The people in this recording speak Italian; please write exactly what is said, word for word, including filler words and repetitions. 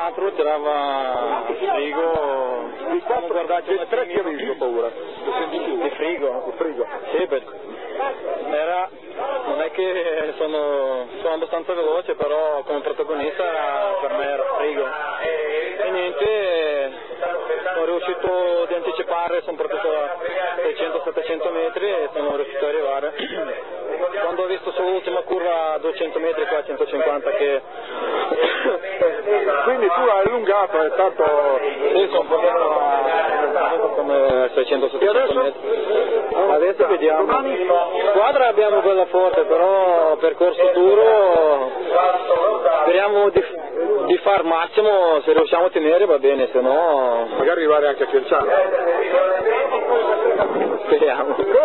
l'altro tirava frigo, Di siamo guardati che tre ti avevi ho paura? di frigo, Di frigo. sì, perché era, non è che sono, sono abbastanza veloce, però come protagonista per me era frigo. E niente, sono riuscito ad anticipare, sono partito a seicento settecento metri e sono riuscito ad arrivare. Quando ho visto sull'ultima curva a duecento metri, qua a centocinquanta, che Quindi tu hai allungato e tanto... sì, sono portato a come seicento settecento metri. Adesso vediamo. Squadra abbiamo bella forte, però percorso duro, speriamo di, di far massimo, se riusciamo a tenere va bene, se no magari arrivare anche a Chianciano. speriamo.